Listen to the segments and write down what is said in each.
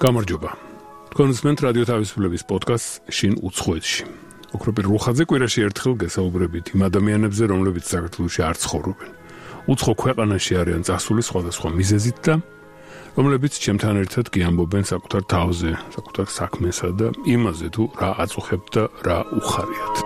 გამარჯობა. თქვენ უსმენთ რადიო თავისუფლების პოდკასტს შინ უცხოეთში. ოქროპირ რუხაძე კვირაში ერთხელ გესაუბრებით იმ ადამიანებზე, რომლებიც საქართველოში არ ცხოვრობენ. უცხო ქვეყანაში არიან წასული სხვადასხვა მიზეზით და რომლებიც ჩემთან ერთად კი ამბობენ საკუთარ თავზე, საკუთარ საქმესა და იმაზე თუ რა აწუხებთ და რა უხარიათ.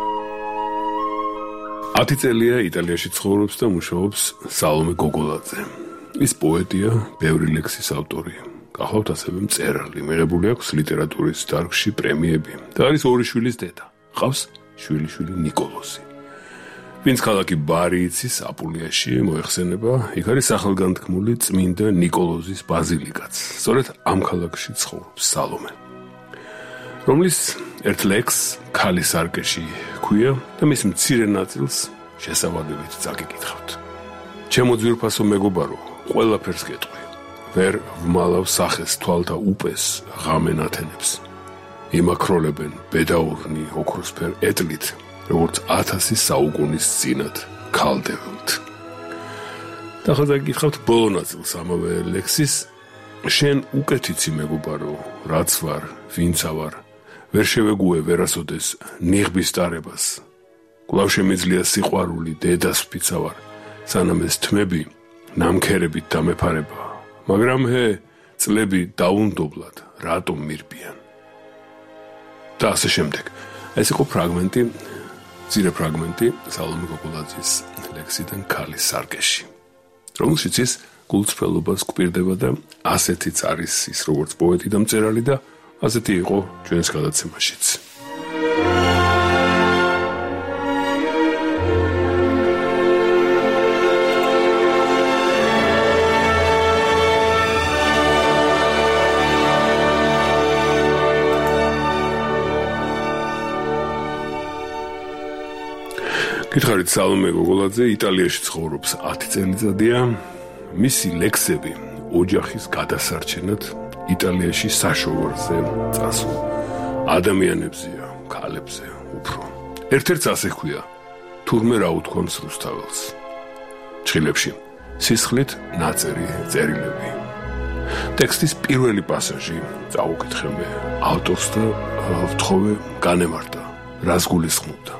10 წელია იტალიაში ცხოვრობს და მუშაობს სალომე გოგოლაძე. ის პოეტია, ბევრი ლექსის ავტორია. გახლავთ ასევე მწერალი, მიღებული აქვს ლიტერატურის დარგში პრემიები და არის ორი შვილის დედა. ყავს შვილიშვილი ნიკოლოზი. ვინც ქალაქი ბარიიცის აპულიაში მოეხსენება, იქ არის სახელგანთქმული წმინდა ნიკოლოზის ბაზილიკაც. სწორედ ამ ქალაქში ცხოვრობს სალომე, რომლის ერთ ლექსს ქალი სარკეში ქვია და მის მცირე ნაწილს შესაბამებით წაგიკითხავთ. ჩემო ძვირფასო მეგობარო, ყველაფერს გეტყვი. ვერ ვმალავ სახეს თვალთა უპეს ღამენ ათენებს. იმაქროლებენ ბედაურნი ოქროსფერ ეტლით, როგორც 1000 საუკუნის წინათ ქალდებელთ. და ხაზა გითხავთ ბოლო ნაწილს ამავე ლექსის. შენ უკეთიცი მეგობარო, რაც ვარ, ვინცა ვარ, ვერ შევეგუე ვერასოდეს ნიღბის ტარებას. კვლავ შემიძლია სიყვარული დედას ვფიცა ვარ, სანამ ეს თმები ნამქერებით დამეფარება. მაგრამ წლები დაუნდობლად რატომ მირბიან და ასე შემდეგ. ეს იყო ფრაგმენტი, მცირე ფრაგმენტი სალომე გოგოლაძის ლექსიდან ქალის სარკეში, რომელშიც ის გულწრფელობას გვპირდება და ასეთიც არის ის როგორც პოეტი და მწერალი და ასეთი იყო ჩვენს გადაცემაშიც. გითხარით, სალომე გოგოლაძე იტალიაში ცხოვრობს 10 წელიწადია. მისი ლექსები ოჯახის გადასარჩენად იტალიაში საშოვარზე წასულ ადამიანებზეა, ქალებზე უფრო. ერთ-ერთს ასე ჰქვია, თურმე რა უთქვამს რუსთაველს. ჩხილებში სისხლით ნაწერი წერილები. ტექსტის პირველი პასაჟი წავუკითხე მე ავტორს და ვთხოვე განემარტა, რას გულისხმობდა.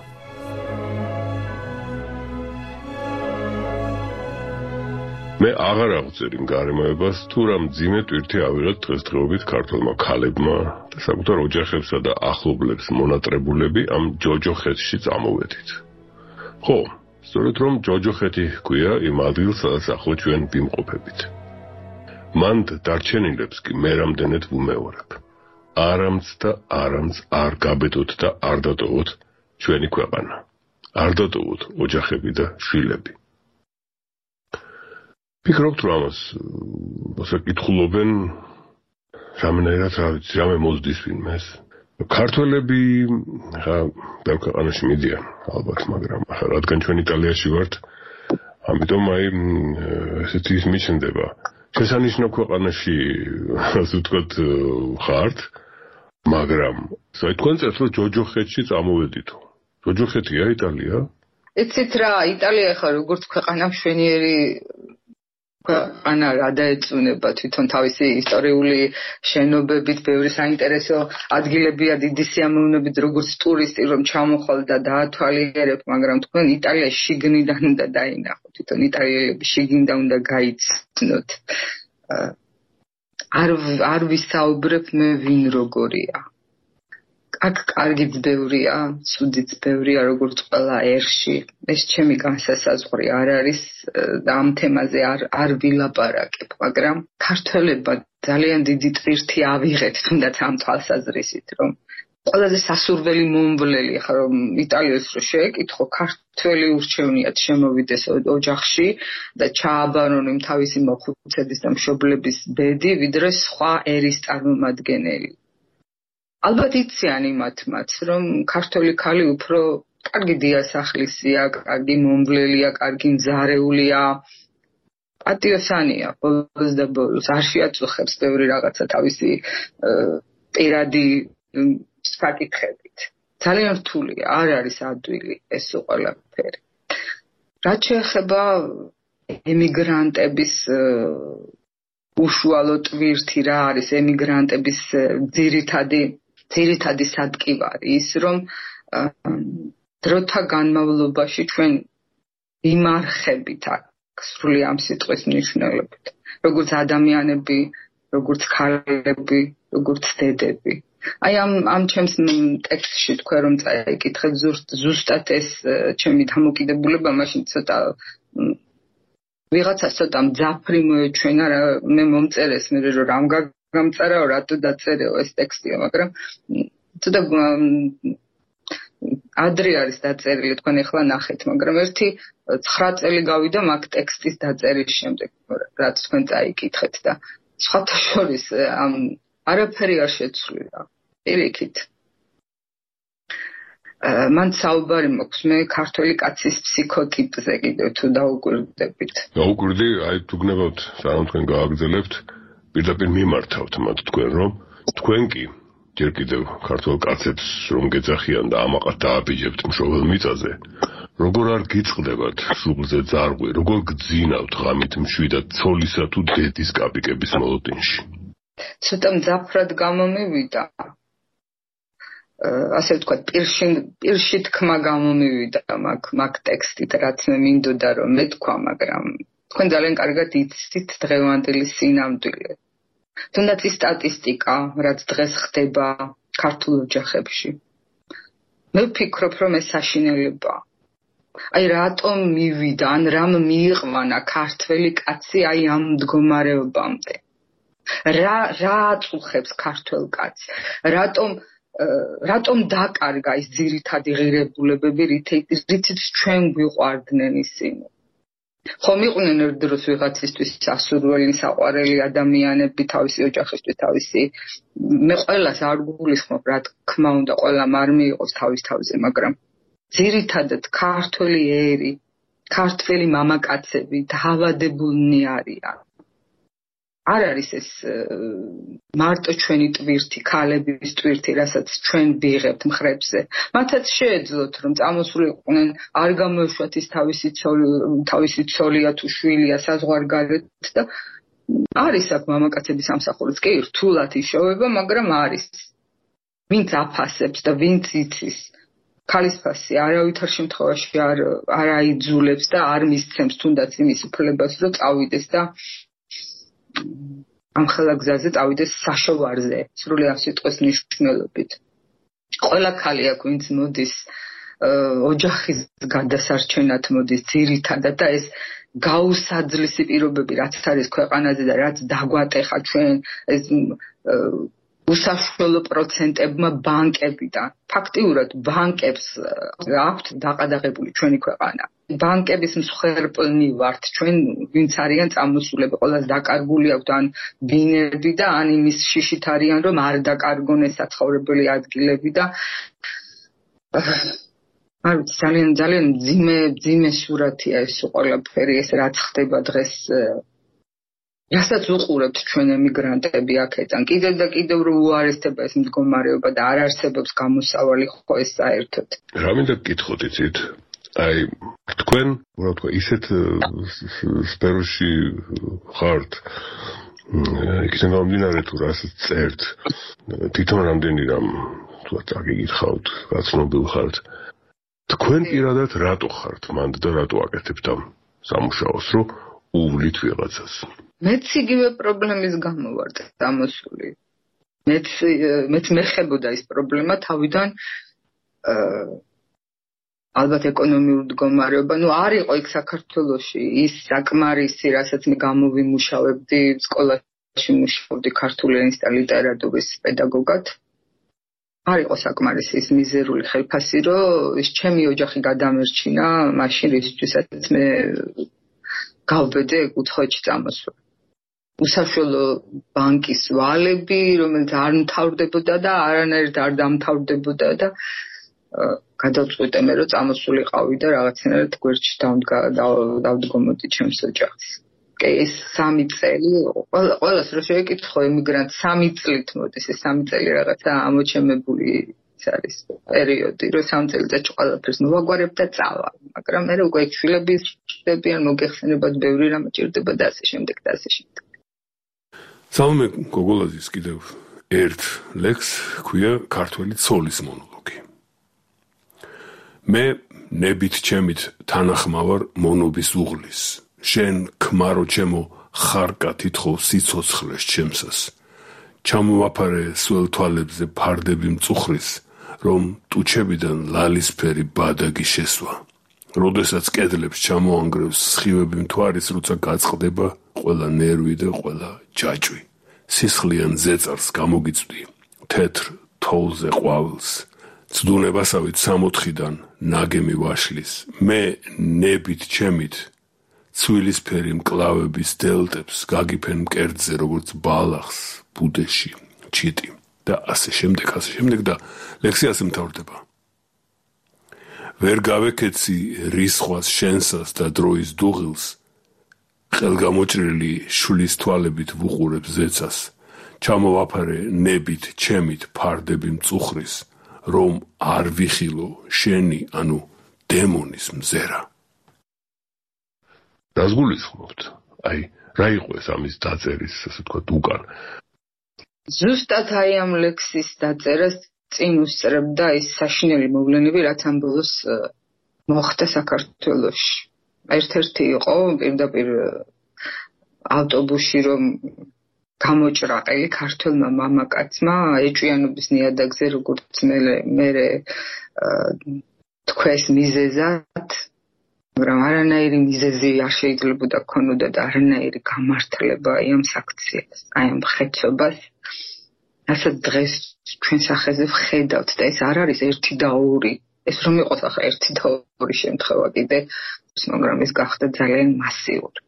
მე აღარ აღწერი გარემოებას თუ რა მძიმე ტვირთი ავიღეთ დღესდღეობით ქართველმა ქალებმა და საკუთარ ოჯახებსა და ახლობლებს მონატრებულები ამ ჯოჯოხეთში წამოვედით. ხო, სწორედ რომ ჯოჯოხეთი ჰქვია იმ ადგილს, სადაც ახლა ჩვენ ვიმყოფებით. მანდ დარჩენილებს კი მე რამდენად ვუმეორებ. არამც და არამც არ გაბედოთ და არ დატოვოთ ჩვენი ქვეყანა. არ დატოვოთ ოჯახები და შვილები. ფიქრობთ რომ ამას მოსაკითხულობენ რამენერად რამე მოზდის ვინმეს. ქართველები ბევრ ქვეყანაში მიდიან ალბათ, მაგრამ რადგან ჩვენ იტალიაში ვართ, ამიტომ ესეთი ის მიჩნდება. შესანიშნავ ქვეყანაში ასე ვთქვათ ხართ, მაგრამ თქვენ წერთ რომ ჯოჯოხეთში წამოვედითო. ჯოჯოხეთია იტალია? იცით რა, იტალია ხარ როგორც ქვეყანა მშვენიერი ქვეყანა, რა დაეწუნება თვითონ თავისი ისტორიული შენობებით, ბევრი საინტერესო ადგილებია, დიდი სიამოვნებით, როგორც ტურისტი რომ ჩამოხვალ და დაათვალიერებ, მაგრამ თქვენ იტალია შიგნიდან უნდა დაინახოთ, თვითონ იტალიელები შიგნიდან უნდა გაიცნოთ. არ ვისაუბრებ მე ვინ როგორია. აქ კარგიც ბევრია, ცუდიც ბევრია, როგორც ყველა ერში. ეს ჩემი განსასაზღვრი არ არის და ამ თემაზე არ ვილაპარაკებ, მაგრამ ქართველებმა ძალიან დიდი ტვირთი ავიღეთ, თუნდაც ამ თვალსაზრისით, რომ ყველაზე სასურველი მომვლელი ხარ, რომ იტალიას რო შეეკითხო, ქართველი ურჩევნიათ შემოვიდეს ოჯახში და ჩააბარონ იმ თავისი მოხუცების და მშობლების ბედი, ვიდრე სხვა ერის წარმომადგენელი. ალბათ იციან იმათმაც, რომ ქართველი ქალი უფრო კარგი დიასახლისია, კარგი მომვლელია, კარგი მზარეულია, პატიოსანია, ბოლოს და ბოლოს არ შეაწუხებს ბევრი რაღაცა თავისი პირადი საკითხებით. ძალიან რთულია, არ არის ადვილი ეს ყველაფერი. რაც შეეხება ემიგრანტების უშუალო ტვირთი რა არის ემიგრანტების ძირითადი სადგივარი ის რომ დროთა განმავლობაში ჩვენ ვიმარხებით აქ სრული ამ სიტყვის მნიშვნელობით როგორც ადამიანები როგორც ქალები როგორც დედები აი ამ ჩემს ტექსტში თქვენ რომ წაიკითხეთ ზუსტად ეს ჩემი დამოკიდებულება მაშინ ცოტა ვიღაცას ცოტა მძაფრი მოეჩვენა რა მე მომწერეს მე რომ რამ გამწარაო რატო დაწერეო ეს ტექსტია მაგრამ ცოტა ადრე არის დაწერილი თქვენ ახლა ნახეთ მაგრამ ერთი 9 წელი გავიდა მაგ ტექსტის დაწერის შემდეგ რაც თქვენ წაიკითხეთ და სხვათა შორის ამ არაფერი არ შეცვლილა პირიქით მან საუბარი მოქვს მე ქართველი კაცის ფსიქოტიპზე კიდევ თუ დაუკვირდებით დაუკვირდი აი თუ გნებავთ სანამ თქვენ გააგრძელებთ პირდაპირ მიმართავთ მათ თქვენ რომ თქვენ კი ჯერ კიდევ ქართულ კაცებს რომ გეძახიან და ამაყად დააბიჯებთ მშობელ მიწაზე როგორ არ გიწყდებათ შუბლზე ძარღვი როგორ გძინავთ ღამით მშვიდად ცოლისა თუ დედის კაპიკების მოლოდინში ცოტა მძაფრად გამომივიდა ასე ვთქვათ პირში თქმა გამომივიდა მაგ ტექსტით რაც მე მინდოდა რომ მეთქვა მაგრამ თქვენ ძალიან კარგად იცით დღევანდელი სინამდვილე თუნდაც ის სტატისტიკა რაც დღეს ხდება ქართულ ოჯახებში მე ვფიქრობ რომ ეს საშინელებაა აი რატომ მივიდა ან რამ მიიყვანა ქართველი კაცი აი ამ მდგომარეობამდე რა აწუხებს ქართველ კაცს რატომ დაკარგა ის ძირითადი ღირებულებები რითიც ჩვენ გვიყვარდნენ ისინი ხომ იყვნენ ერთ დროს ვიღაცისთვის სასურველი საყვარელი ადამიანები თავისი ოჯახისთვის თავისი მე ყველას არ გულისხმობ რა თქმა უნდა ყველამ არ მიიღოს თავის თავზე მაგრამ ძირითადად ქართველი ერი ქართველი მამაკაცები დაავადებულნი არიან არ არის ეს მარტო ჩვენი ტვირთი ქალების ტვირთი რასაც ჩვენ ვიღებთ მხრებზე მათაც შეეძლოთ რომ წამოსულიყვნენ არ გამოეშვათ ის თავისი ცოლია თუ შვილია საზღვარგარეთ და არის აქ მამაკაცების სამსახურიც კი რთულად იშოვება მაგრამ არის ვინც აფასებს და ვინც იცის ქალის ფასი არავითარ შემთხვევაში არ აიძულებს და არ მისცემს თუნდაც იმის უფლებას რომ წავიდეს და ამ ხელაგზაზე წავიდეს საშოვარზე სრული ამ სიტყვის მნიშვნელობით ყველა ქალი აქ ვინც მოდის ოჯახის გადასარჩენად მოდის ძირითადად და ეს გაუსაძლისი პირობები რაც არის ქვეყანაზე და რაც დაგვატეხა ჩვენ ეს უსაშველო პროცენტებმა ბანკებიდან ფაქტიურად ბანკებს აქვთ დაყადაღებული ჩვენი ქვეყანა ბანკების მსხვერპლნი ვართ ჩვენ ვინც არიან წამოსულები ყველას დაკარგული აქვთ ან ბინები და ან იმის შიშით არიან რომ არ დაკარგონ ეს საცხოვრებელი ადგილები და არ ძალიან ძალიან ძიმე სურათია ეს ყველაფერი ეს რაც ხდება დღეს რასაც უყურებთ ჩვენ ემიგრანტები აქედან კიდევ და კიდევ რომ უარესდება ეს მდგომარეობა და არ არსებობს გამოსავალი ხო ეს საერთოდ რა მინდა გკითხოთ იცით აი თქვენ რა თქვა ისეთ სფეროში ხართ იქიდან გამომდინარე თუ რასაც წერთ თვითონ რამდენი რამ თუ წაგიგითხავთ გაცნობილ ხართ თქვენ პირადად რატო ხართ მანდ და რატო აკეთებთ ამ სამუშაოს რომ უვლით ვიღაცას მეც იგივე პრობლემის გამო ვარ დამოსული მეც მეხებოდა ის პრობლემა თავიდან ალბათ ეკონომიური მდგომარეობა არ იყო იქ საქართველოში ის საკმარისი რასაც მე გამოვიმუშავებდი სკოლაში მუშაობდი ქართული ენის და ლიტერატურის პედაგოგად არ იყო საკმარისი ის მიზერული ხელფასი რომ ის ჩემი ოჯახი გადამერჩინა მაშინ რისთვისაც მე გავბედე კუთხოვეთში წამოსვლა უსაშველო ბანკის ვალები, რომელიც არ მთავრდებოდა და არანაირად არ დამთავრდებოდა და გადავწყვიტე მე რომ წამოსულიყავი და რაღაცნაირად გვერდში დავდგომოდი ჩემს ოჯახს. კი, ეს 3 წელი, ყველას რო შევეკითხო ემიგრანტ 3 წლით მოდის, ეს 3 წელი რაღაცა ამოჩემებული არის პერიოდი, რომ 3 წელიწადში ყველაფერს მოვაგვარებ და წავალ. მაგრამ მე უკვე შვილები ხდებიან, მოგეხსენებათ ბევრი რამ ჭირდება და ასე შემდეგ და ასე შემდეგ. სალომე გოგოლაძის კიდევ ერთ ლექსს ქვია ქართველი ცოლის მონოლოგი. მე ნებით ჩემით თანახმავარ მონობის უღლის, შენ ქმარო ჩემო ხარკა თითხოვ სიცოცხლეს ჩემსას. ჩამოვაფარე სულ თვალებზე ფარდები მწუხრის, რომ ტუჩებიდან ლალისფერი ბადაგი შესვა. როდესაც კედლებს ჩამოანგრევს სხივები მთვარის, როცა გაწყდება ყველა ნერვი და ყველა ჯაჭვი. სისხლიან ზეწარს გამოგიწვდი, თეთრ თოვლზე ყვავილს. ცდუნებასავით სამოთხიდან ნაგემი ვაშლის, მე ნებით ჩემით ცვილისფერი მკლავების დელტებს გაგიფენ მკერდზე, როგორც ბალახს ბუდეში ჩიტი და ასე შემდეგ და ლექსი ასე მთავრდება. ვერ გავეკეცი რისხვას შენსას და დროის დუღილს, ხელგამოჭრილი შulis თვალებით ვუყურებ ზეცას, ჩამოვაფარე ნებით ჩემით ფარდები მწუხრის, რომ არ ვიხილო შენი, ანუ დემონის მზერა. რას გულისხმობთ? აი, რა იყო ეს ამის დაწერის, ასე ვთქვათ, უკან? ზუსტად აი ამ ლექსის დაწერას წინ უსწრებდა ის საშინელი მოვლენები, რაც ამ ბოლოს მოხდა საქართველოში. ერთ-ერთი იყო პირდაპირ ავტობუსში, რომ გამოჭრაყელი ქართველმა მამაკაცმა ეჭვიანობის ნიადაგზე, როგორც მე თქვეს მიზეზად, მაგრამ არანაირი მიზეზი არ შეიძლებოდა ქონოდა და არანაირი გამართლება აი ამ საქციელს, აი ამ ხეცობას. ასე დღეს ჩვენ სახეზე ვხედავთ და ეს არ არის 1 და 2. ეს რომ იყოს ახლა 1 და 2 შემთხვევა კიდე, მაგრამ ეს გახდა ძალიან მასიური.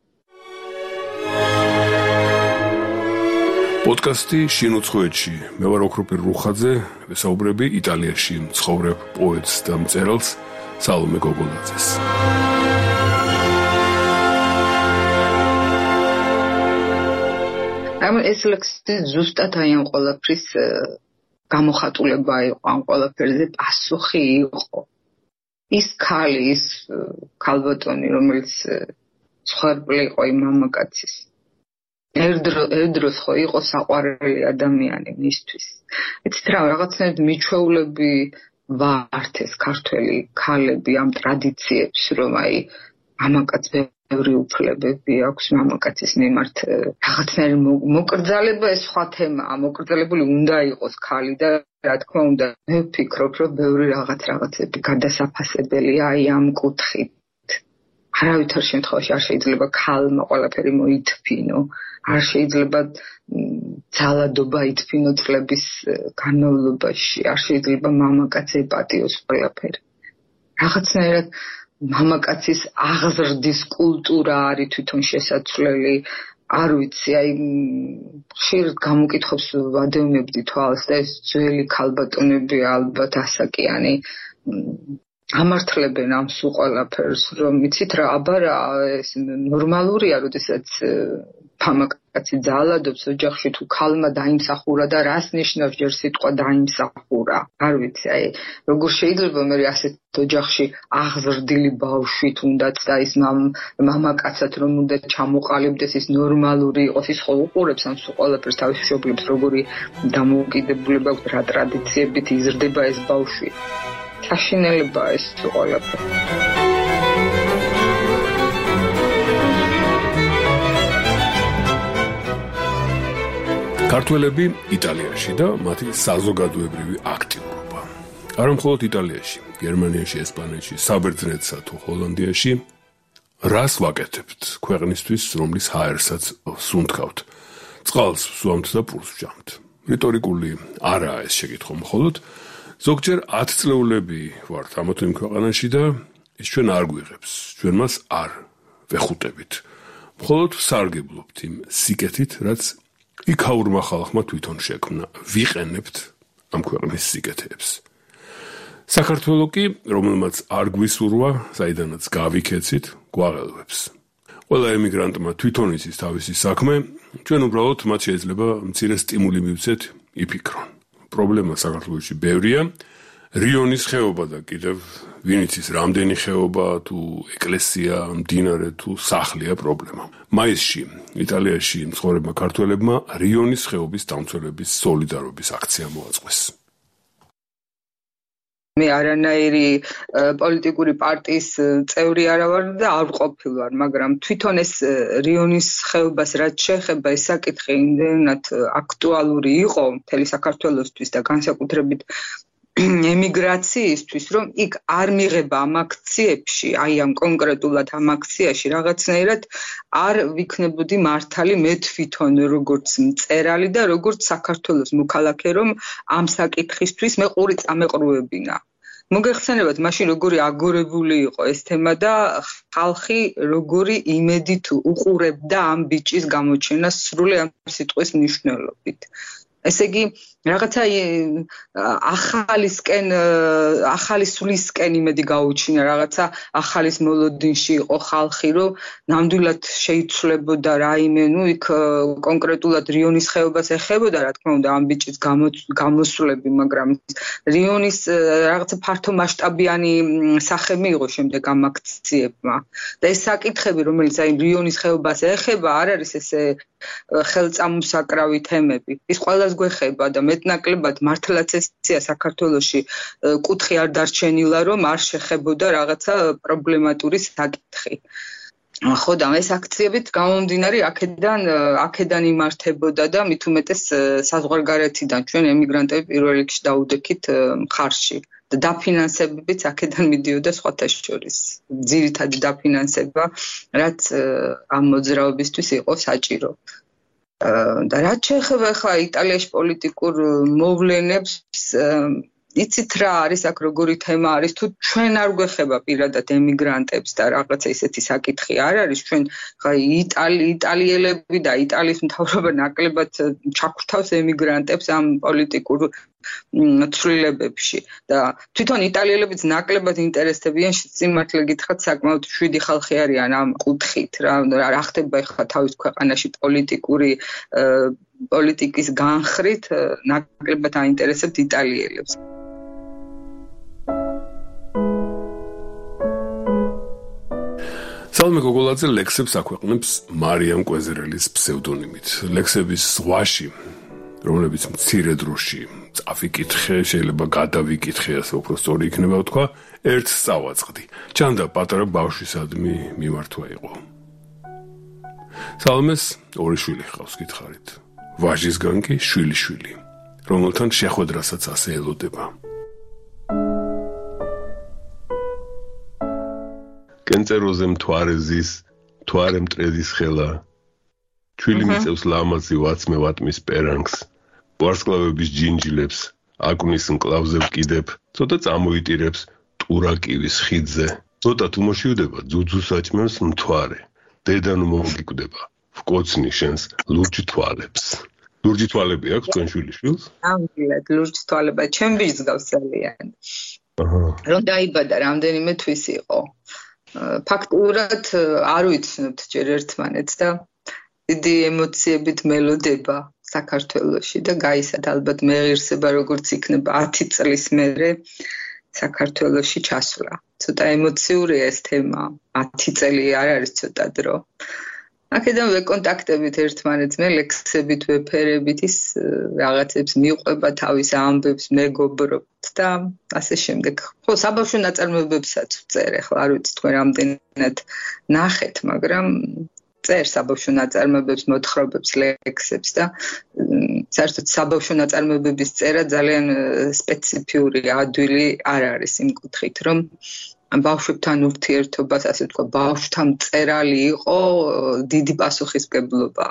პოდკასტი შინ უცხოეთში. მე ვარ ოქროპირ რუხაძე, ვესაუბრები იტალიაში მცხოვრებ პოეტს და მწერალს სალომე გოგოლაძეს. ეს ლექსი ზუსტად აი ამ ყველაფრის გამოხატულება იყო, ამ ყველაფერზე პასუხი იყო. ის ქალი, ის ქალბატონი, რომელიც ცხვერპლი იყო იმ მამაკაცის. ერთდროს ხო იყო საყვარელი ადამიანი მისთვის. იცით რა, რაღაცნაირად მიჩვეულები ვართ ეს ქართველი ქალები ამ ტრადიციებს, რომ აი მამაკაც ბევრი უფლებები აქვს მამაკაცის მიმართ. რაღაცნაირი მოკრძალება ეს სხვა თემაა, მოკრძალებული უნდა იყოს ქალი და რა თქმა უნდა, მე ვფიქრობ, რომ ბევრი რაღაცები გადასაფასებელია აი ამ კუთხით. არავითარ შემთხვევაში არ შეიძლება ქალმა ყველაფერი მოითფინო, არ შეიძლება ძალადობა ითფინო წლების განმავლობაში, არ შეიძლება მამაკაცს ეპატიოს ყველაფერი. რაღაცნაირად მამაკაცის აღზრდის კულტურა არის თვითონ შესაძლებელი, არ ვიცი, აი ხშირად გამოკითხებს ვადევნებდი თვალს და ეს ძველი ქალბატონები ალბათ ასაკიანი ამართლებენ ამ სულ ყველაფერს, რომ იცით რა, აბა რა, ეს ნორმალურია, როდესაც მამაკაცი ძალადობს ოჯახში, თუ ქალმა დაიმსახურა და რას ნიშნავს ჯერ სიტყვა დაიმსახურა. არ ვიცი, აი როგორ შეიძლება მე ასეთ ოჯახში აღზრდილი ბავშვი თუნდაც და ის მამაკაცად რომ უნდა ჩამოყალიბდეს, ის ნორმალური იყოს, ის ხო უყურებს ამ სულ ყველაფერს, თავის მშობლებს როგორი დამოუკიდებლობა აქვს, რა ტრადიციებით იზრდება ეს ბავშვი. საშინელებაა ეს ყველაფერი. ქართველები იტალიაში და მათი საზოგადოებრივი აქტიურობა. არა მხოლოდ იტალიაში, გერმანიაში, ესპანეთში, საბერძნეთსა თუ ჰოლანდიაში რას ვაკეთებთ ქვეყნისთვის, რომლის ჰაერსაც სუნთქავთ. წყალს ვსვამთ და პურს ვჭამთ. რიტორიკული არაა ეს შეკითხვა, მხოლოდ ზოგჯერ 10 წლეულები ვართ ამა თუ იმ ქვეყანაში და ეს ჩვენ არ გვიღებს, ჩვენ მას არ ვეხუტებით. მხოლოდ ვსარგებლობთ იმ სიკეთით, რაც იქაურმა ხალხმა თვითონ შექმნა. ვიყენებთ ამ ქვეყნის სიკეთეებს. საქართველო კი, რომელმაც არ გვისურვა, საიდანაც გავიქეცით, გვაღელვებს. ყველა ემიგრანტმა თვითონ იცის თავისი საქმე, ჩვენ უბრალოდ მათ შეიძლება მცირე სტიმული მივცეთ იფიქრონ. პრობლემა საქართველოში ბევრია, რიონის ხეობა და კიდევ ვინ იცის რამდენი ხეობა თუ ეკლესია, მდინარე თუ სახლია პრობლემა. მაისში იტალიაში მცხოვრებმა ქართველებმა რიონის ხეობის დამცველების სოლიდარობის აქცია მოაწყვეს. მე არანაირი პოლიტიკური პარტიის წევრი არა ვარ და არ ყოფილვარ, მაგრამ თვითონ ეს რიონის ხეობას რაც შეეხება ეს საკითხი იმდენად აქტუალური იყო მთელი საქართველოსთვის და განსაკუთრებით ემიგრაციისთვის, რომ იქ არ მიღება ამ აქციებში, აი ამ კონკრეტულად ამ აქციაში რაღაცნაირად არ ვიქნებოდი მართალი მე თვითონ როგორც მწერალი და როგორც საქართველოს მოქალაქე, რომ ამ საკითხისთვის მე ყური წამეყრუებინა. მოგეხსენებათ, მაშინ როგორი აგორებული იყო ეს თემა და ხალხი როგორი იმედით უყურებდა ამ ბიჭის გამოჩენას სრული ამ სიტყვის მნიშვნელობით. ესე იგი, რაღაცა ახალი სულისკენ იმედი გაუჩინა, რაღაცა ახალის მოლოდინში იყო ხალხი, რომ ნამდვილად შეიცვლებოდა რაიმე, იქ კონკრეტულად რიონის ხეობას ეხებოდა, რა თქმა უნდა, ამ ბიჭის გამოსვლები, მაგრამ რიონის რაღაცა ფართომასშტაბიანი სახე მიიღო შემდეგ ამ აქციებმა. და ეს საკითხები, რომელიც აი რიონის ხეობას ეხება, არ არის ესე ხელწამოსაკრავი თემები. ის ყველას გვეხება და მეტნაკლებად მართლაც ესეა საქართველოში კუთხე არ დარჩენილა, რომ არ შეხებოდა რაღაცა პრობლემატური საკითხი. ხო და ეს აქციებით გამომდინარე აქედან იმართებოდა და მით უმეტეს საზღვარგარეთიდან ჩვენ ემიგრანტები პირველ რიგში დაუდექით მხარში. და დაფინანსებებიც აქედან მიდიოდა სხვათა შორის. ძირითადი დაფინანსება, რაც ამ მოძრაობისთვის იყო საჭირო. და რაც შეეხება ახლა იტალიაში პოლიტიკურ მოვლენებს, იცით რა არის აქ როგორი თემა არის, თუ ჩვენ არ გვეხება პირადად ემიგრანტებს და რაღაცა ისეთი საკითხი არ არის, ჩვენ ხა იტალიელები და იტალიის მთავრობა ნაკლებად ჩაგვრთავს ემიგრანტებს ამ პოლიტიკურ ცვლილებებში და თვითონ იტალიელებიც ნაკლებად ინტერესდებიან სიმართლე გითხრათ საკმაოდ 7 ხალხი არიან ამ კუთხით რა ხდება ახლა თავის ქვეყანაში პოლიტიკის განხრით ნაკლებად აინტერესებთ იტალიელებს. სალმე გოგოლაძე ლექსებს აქვეყნებს მარიამ კვეზერელის ფსევდონიმით. ლექსების ზღვაში, რომლებიც მცირე დროში წავიკითხე, შეიძლება გადავიკითხე, ასე უფრო სწორი იქნება ვთქვა, ერთს წავაწყდი. ჩანდა პატარა ბავშვისადმი მიმართვა იყო. სალმეს 2 შვილი ჰყავს, გითხარით. ვაჟისგან კი შვილი, რომელთან შეხვედრასაც ასე ელოდება. კენწეროზე მთვარეზის, მთვარე მტრედის ხელა. ჩვილი მიწევს ლამაზი ვაცმე ვატმის პერანგს. ვარსკვლავების ჯინჯილებს, აკუნის მკლავზე ვკიდებ, ცოტა წამოიტირებს ტურაკივის ხიდზე. ცოტა თუ მოშივდება, ძუძუს აჭმევს მთვარე. დედანუ მომგიკვდება, ვკოცნი შენს ლურჯ თვალებს. ლურჯი თვალები აქვს თქვენ შვილიშვილს? ნამდვილად, ლურჯ თვალება, ჩემ ბიჭს გავს ძალიან. რომ დაიბადა რამდენიმე თვის იყო. ფაქტურად არ ვიცნობთ ჯერ ერთმანეთს და დიდი ემოციებით მელოდება საქართველოში და გაისად ალბათ მეღირსება როგორც იქნება 10 წლის მერე საქართველოში ჩასვლა. ცოტა ემოციურია ეს თემა, 10 წელი არ არის ცოტა დრო. აქედან ვეკონტაქტებით ერთმანეთს, მე ლექსებით ვეფერებით ის რაღაცებს მიყვება თავის ამბებს მეგობრობთ და ასე შემდეგ. ხო, საბავშვო ნაწარმოებებსაც ვწერ, ახლა არ ვიცი თქვენ რამდენად ნახეთ, მაგრამ წერ საბავშვო ნაწარმოებებს, მოთხრობებს, ლექსებს და საერთოდ საბავშვო ნაწარმოებების წერა ძალიან სპეციფიური ადვილი არ არის იმ კუთხით, რომ ბავშვებთან ურთიერთობას, ასე ვთქვა, ბავშვთან მწერალი იყო დიდი პასუხისმგებლობა.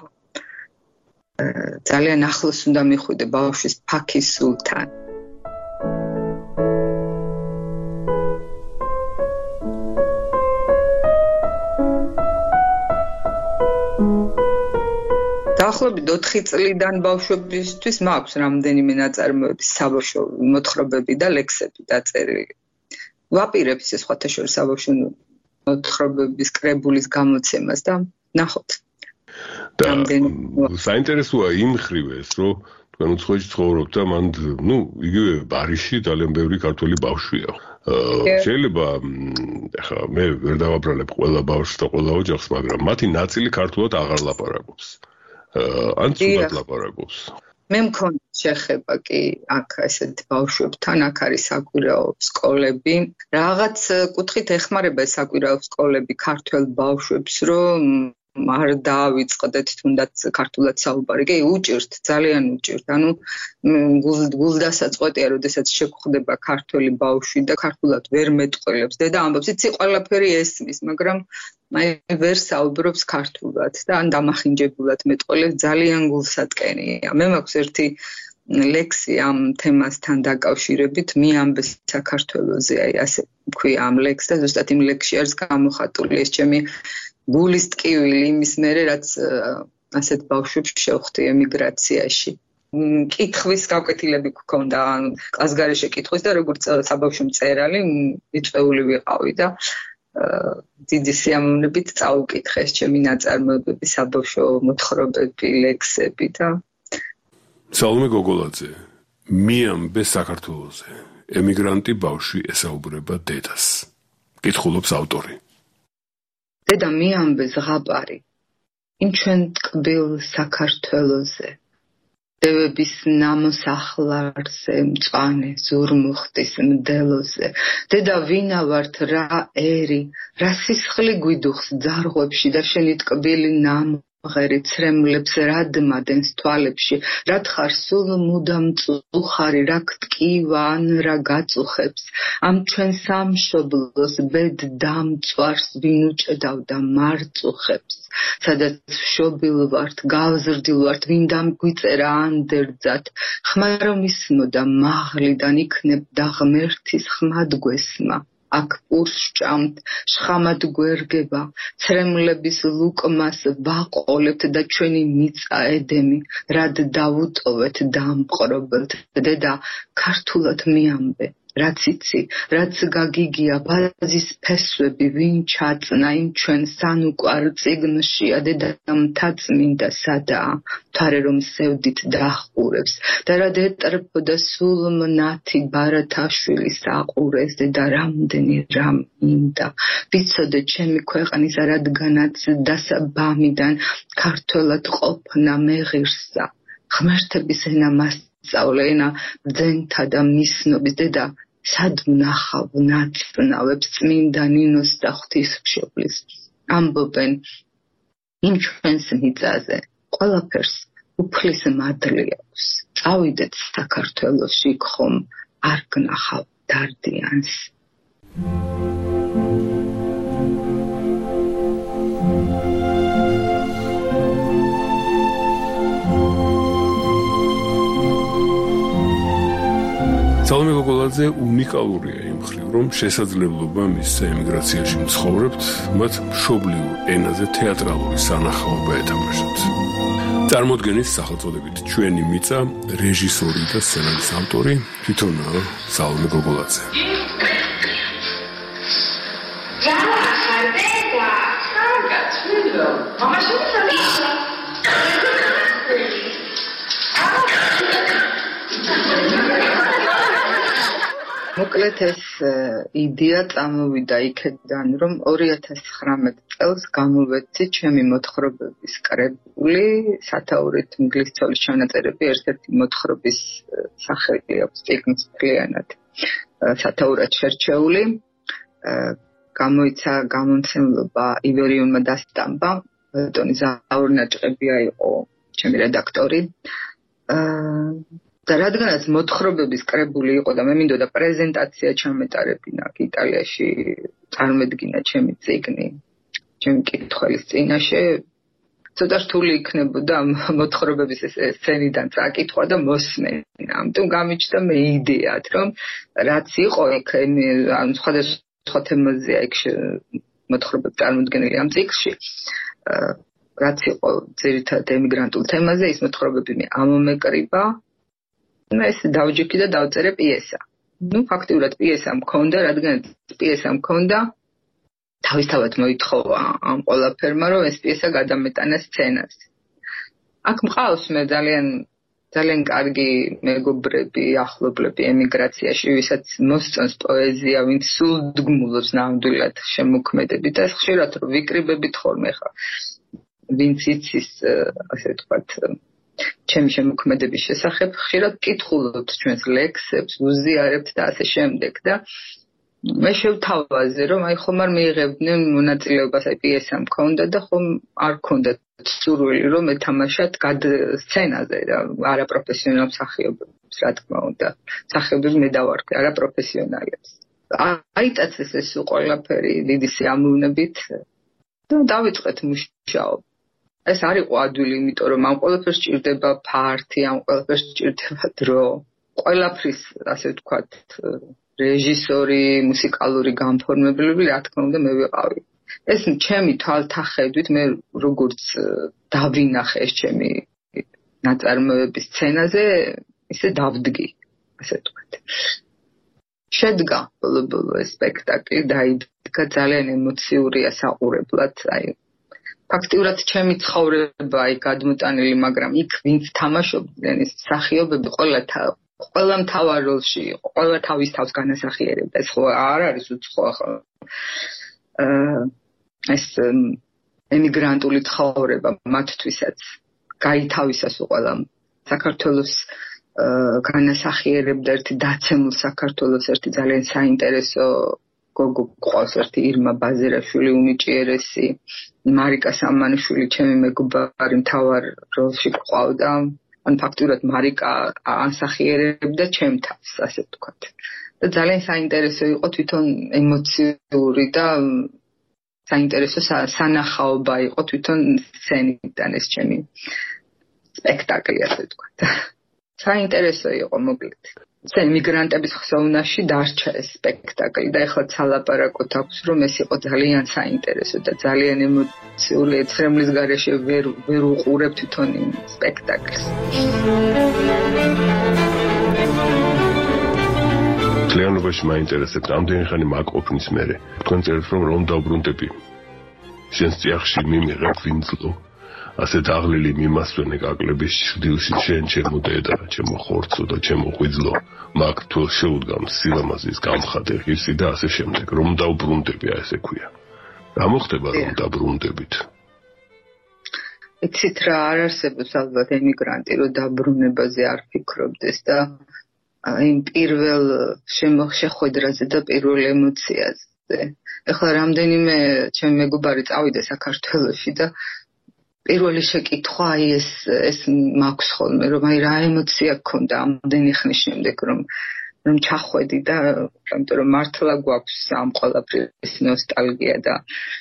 ძალიან ახლოს უნდა მიხვიდე ბავშვის ფაქის სულთან. დაახლოებით 4 წლიდან ბავშვებისთვის მაქვს რამდენიმე ნაწარმოების საბავშვო მოთხრობები და ლექსები დაწერილი. ვაპირებ ის სხვათა შორის საბავშვო მოთხრობების კრებულის გამოცემას და ნახოთ. და საინტერესოა იმ ხრივ ეს, რომ თქვენ უცხოეთში ცხოვრობთ და მან იგივე ბარიში ძალიან ბევრი ქართველი ბავშვია. შეიძლება ახლა მე ვერ დავაბრალებ ყველა ბავშვს და ყველა ოჯახს, მაგრამ მათი ნაწილი ქართულად აღარ ლაპარაკობს. ან ცუდად ლაპარაკობს. მე მქონდა შეხება კი აქ ესეთ ბავშვებთან, აქ არის საკვირაო სკოლები. რაღაც კუთხით ეხმარება საკვირაო სკოლები ქართველ ბავშვებს, რომ არ დაავიწყდეთ თუნდაც ქართულად საუბარი. კი, უჭირთ, ძალიან უჭირთ. ანუ გულდასაწყვეტია, როდესაც შეგხვდება ქართველი ბავშვი და ქართულად ვერ მეტყველებს. დედა ამბობს, იცი, ყველაფერი ესმის, მაგრამ ვერ საუბრობს ქართულად და ან დამახინჯებულად მეტყველებს, ძალიან გულსატკენია. მე მაქვს ერთი ლექსი ამ თემასთან დაკავშირებით, მიამბე საქართველოზე, აი ასე ქვია ამ ლექსს და ზუსტად იმ ლექსში არის გამოხატული ეს ჩემი გულის ტკივილი იმის მერე, რაც ასეთ ბავშვებს შევხვდი ემიგრაციაში. კითხვის გაკვეთილები გქონდა, კლასგარეშე კითხვის და როგორც საბავშვო მწერალი მიწვეული ვიყავი და დიდი სიამოვნებით წავუკითხე ჩემი ნაწარმოებები, საბავშვო მოთხრობები, ლექსები და სალომე გოგოლაძე, მიამბე საქართველოზე. ემიგრანტი ბავშვი ესაუბრება დედას. კითხულობს ავტორი. დედა მიამბე ზღაპარი, იმ ჩვენ ტკბილ საქართველოზე, დევების ნამოსახლარზე, მწვანე ზურმუხტის მდელოზე, დედა ვინა ვართ, რა ერი, რა სისხლი გვიდუხს ძარღვებში და შენი ტკბილი ნამღერი ცრემლებს რადმადენს თვალებში, რა თხარ სულ მუდამ წუხარი, რა გტკივა ან რა გაწუხებს, ამ ჩვენ სამშობლოს ბედ დამწვარს ვინ უჭედავდა მარწუხებს, სადაც შობილ ვართ, გავზრდილ ვართ, ვინ დამგვიწერა ანდერძად, ხმა რომ ისმოდა მაღლიდან იქნებ და ღმერთის ხმად გვესმა. აქ პურს ჭამთ, შხამად გვერგება, ცრემლების ლუკმას ვაყოლებთ და ჩვენი მიწა ედემი, რად დავუტოვეთ დამყრობელთ, დედა ქართულად მიამბე, რაც იცი, რაც გაგიგია, ბაზის ფესვები, ვინ ჩაწნა იმ ჩვენ სანუკვარ წიგნშია, დედა მთაწმინდა სადაა, მთარე რომ სევდით დახურებს, და რად ეტრფოდა სულ მნათი ბარათაშვილის აყურეს, დედა რამდენი რამ მინდა, ვიცოდე ჩემი ქვეყნის, რადგანაც დასაბამიდან ქართველად ყოფნა მეღირსა, ღმერთების ენა მასწავლე, ენა ბრძენთა და მისნობის, დედა სად ვნახავ ნაწნავებს წმინდა ნინოს და ღვთისმშობლის, ამბობენ იმ ჩვენს მიწაზე ყველაფერს უფლის მადლი აქვს, წავიდეთ საქართველოში, ხომ არ გნახავ დარდიანს. სალომე გოგოლაძე უნიკალურია იმ მხრივ, რომ შესაძლებლობა მისცა ემიგრაციაში მცხოვრებთ, მათ მშობლიურ ენაზე თეატრალური სანახაობა ეთამაშათ. წარმოდგენის სახელწოდებით ჩვენი მიწა, რეჟისორი და სცენარის ავტორი თვითონ სალომე გოგოლაძე. მოკლედ ეს იდეა წამოვიდა იქედან, რომ 2019 წელს გამოვეცი ჩემი მოთხრობების კრებული, სათაურით მგლის ცოლის ჩანაწერები, ერთ-ერთი მოთხრობის სახელი აქვს წიგნის მთლიანად სათაურად შერჩეული. გამოიცა გამომცემლობა ივერიონმა დასტამბა, ბატონი ზაურნაჭყებია იყო ჩემი რედაქტორი. და რადგანაც მოთხრობების კრებული იყო და მე მინდოდა პრეზენტაცია ჩამეტარებინა იტალიაში, წარმოედგინა ჩემი წიგნი, ჩემი კითხველის წინაშე, ცოტა რთული იქნებოდა მოთხრობების სცენიდან წაკითხვა და მოსმენა. ამიტომ გამიჩნდა მე იდეად, რომ რაც იყო იქ, ანუ სხვადასხვა თემაზეა იქ მოთხრობები წარმოდგენილი ამ წიგნში, რაც იყო ძირითადად ემიგრანტულ თემაზე, ის მოთხრობები მე ამომეკრიბა. ეს დავჯექი და დავწერე პიესა. ფაქტიურად პიესა მქონდა, რადგან პიესა მქონდა, თავისთავად მოითხოვა ამ ყველაფერმა, რომ ეს პიესა გადამეტანა სცენაზე. აქ მყავს მე ძალიან ძალიან კარგი მეგობრები, ახლობლები ემიგრაციაში, ვისაც მოსწონს პოეზია, ვინც სულდგმულობს ნამდვილად შემოქმედებით და ხშირად რომ ვიკრიბებით ხოლმე ხა ვინც იცის ასე ვთქვათ ჩემი შემოქმედების შესახებ, ხშირად კითხულობთ ჩვენს ლექსებს, უზიარებთ და ასე შემდეგ და მე შევთავაზე რომ აი ხომ არ მიიღებდნენ მონაწილეობას აი პიესა მქონდა და ხომ არ ქონდა სურვილი რომ ეთამაშათ სცენაზე და არაპროფესიონალ მსახიობებს რა თქმა უნდა მსახიობებს მე დავარქვი არაპროფესიონალებს აიტაცეს ეს ყველაფერი დიდი სიამოვნებით და დავიწყეთ მუშაობა ეს არ იყო ადვილი იმიტომ რომ ამ ყველაფერს ჭირდება ფართი ამ ყველაფერს ჭირდება დრო ყველაფრის ასე ვთქვათ რეჟისორი, მუსიკალური განფორმებლები, რა თქმა უნდა, მე ვიყავი. ეს ჩემი თვალთახედვით მე როგორც დავინახე ეს ჩემი ნაწარმოების სცენაზე, ისე დავდგი, ასე ვთქვათ. შედგა ბოლო ეს სპექტაკლი, დაიდგა ძალიან ემოციურია საყურებლად, აი ფაქტიურად ჩემი ცხოვრება აი გადმოტანილი, მაგრამ იქ ვინც თამაშობდნენ ეს მსახიობები ყველა მთავარ როლში იყო, ყველა თავის თავს განასახიერებდა. ეს ხო არ არის უცხო ახლა. ეს ემიგრანტული ცხოვრება მათთვისაც გაითავისას ყველა საქართველოს განასახიერებდა ერთი დაცემულ საქართველოს ერთი ძალიან საინტერესო გოგო ყავს ერთი ირმა ბაზერაშვილი უნიჭიერესი, მარიკა სამანიშვილი ჩემი მეგობარი მთავარ როლში ყავდა. ან ფაქტურად მარიკა ანსახიერებდა ჩემ თავს, ასე ვთქვათ. და ძალიან საინტერესო იყო თვითონ ემოციური და საინტერესო სანახაობა იყო თვითონ სცენიდან ეს ჩემი სპექტაკლი, ასე ვთქვათ. საინტერესო იყო მოკლედ. ემიგრანტების ხსოვნაში დარჩა ეს სპექტაკლი და ეხლა ცალაპარაკოთ აქვს რომ ეს იყო ძალიან საინტერესო და ძალიან ემოციური ეცრემლის გარეშე ვერ უყურებ თვითონ იმ სპექტაკლს. კლიანობაში მაინტერესებს ამდენი ხანი მაკოფნის მერე. თქვენ წერთ რომ დავბრუნდები. შენს წიაღში მიმიღებ ვინძლო. ასე დაღლილი მიმასვენე კაკლების ჭრდილში შენ ჩემო დედა, ჩემო ხორცო და ჩემო ღვიძლო, მაგ თუ შეუდგამ სილამაზის გამხადე ღირსი და ასე შემდეგ, რომ დავბრუნდები, ესე ქვია. რა მოხდება რომ დაბრუნდებით? იცით რა არ არსებობს ალბათ ემიგრანტი რომ დაბრუნებაზე არ ფიქრობდეს და იმ პირველ შეხვედრაზე და პირველ ემოციაზე. ეხლა რამდენიმე ჩემი მეგობარი წავიდა საქართველოში და პირველი შეკითხვა აი ეს მაქვს ხოლმე რომ აი რა ემოცია გქონდა ამდენი ხნის შემდეგ რომ ჩახვედი და იმიტომ რომ მართლა გვაქვს ამ ყველაფრის ნოსტალგია და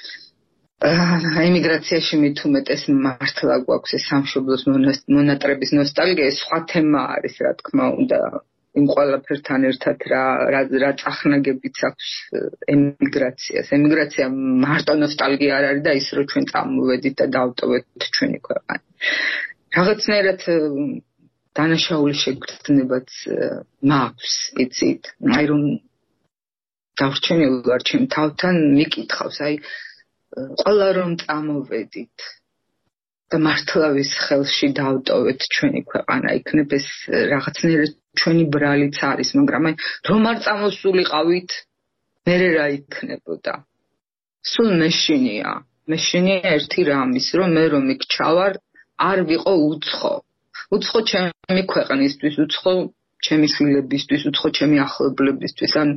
ემიგრაციაში მით უმეტეს მართლა გვაქვს ეს სამშობლოს მონატრების ნოსტალგია ეს სხვა თემა არის რა თქმა უნდა იმ ყველაფერთან ერთად რა წახნაგებიც აქვს ემიგრაციას. ემიგრაცია მარტო ნოსტალგია არ არის და ის რომ ჩვენ წამოვედით და დავტოვეთ ჩვენი ქვეყანა. რაღაცნაირად დანაშაული შეგრძნებაც მაქვს, იცით? აი რომ დავრჩენილ ვარ ჩემ თავთან მიკითხავს, აი ყველა რომ წამოვედით და მართლავის ხელში დავტოვეთ ჩვენი ქვეყანა, იქნებ ეს რაღაცნაირად ჩვენი ბრალიც არის, მაგრამ აი რომ არ წამოსულიყავით, მერე რა იქნებოდა? სულ მეშინია ერთი რამის, რომ მე რომ იქ ჩავარ, არ ვიყო უცხო. უცხო ჩემი ქვეყნისთვის, უცხო ჩემი შვილებისთვის, უცხო ჩემი ახლობლებისთვის, ან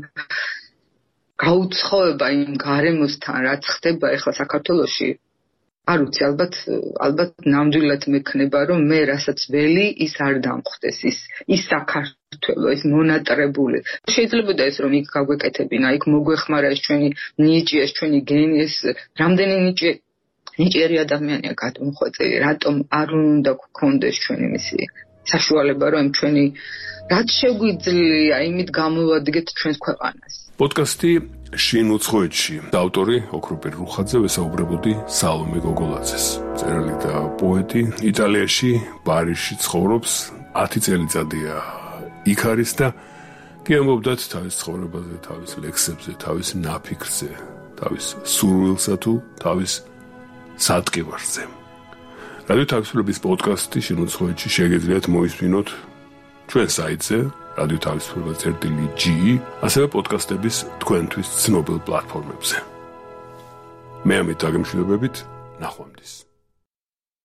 გაუცხოება იმ გარემოსთან, რაც ხდება ახლა საქართველოში. არ ვიცი, ალბათ ნამდვილად მექნება, რომ მე რასაც ველი, ის არ დამხვდეს, ის საქართველო, ის მონატრებული. შეიძლება და ეს რომ იქ გაგვეკეთებინა, იქ მოგვეხმარა ეს ჩვენი ნიჭი, ეს ჩვენი გენი, ეს რამდენი ნიჭიერი ადამიანია გადმოხვეწილი, რატომ არ უნდა გქონდეს ჩვენი მისი საშუალება, რომ ჩვენი რაც შეგვიძლია, იმით გამოვადგეთ ჩვენს ქვეყანას. პოდკასტი შინ უცხოეთში. ავტორი ოქროპირ რუხაძე, ვესაუბრებოდი სალომე გოგოლაძეს. მწერალი და პოეტი იტალიაში, პარიზში ცხოვრობს, 10 წელიწადია იქ არის და კი ამბობდათ თავის ცხოვრებაზე, თავის ლექსებზე, თავის ნაფიქრზე, თავის სურვილსა თუ თავის სატკივარზე. რადიო თავისუფლების პოდკასტი შემოწყვეტში შეგიძლიათ მოისმინოთ ჩვენ საიტზე radio-tavisfuleba.gi, ასევე პოდკასტების თქვენთვის ცნობილ პლატფორმებზე. მე ამით დაგემშვიდობებით, ნახვამდის.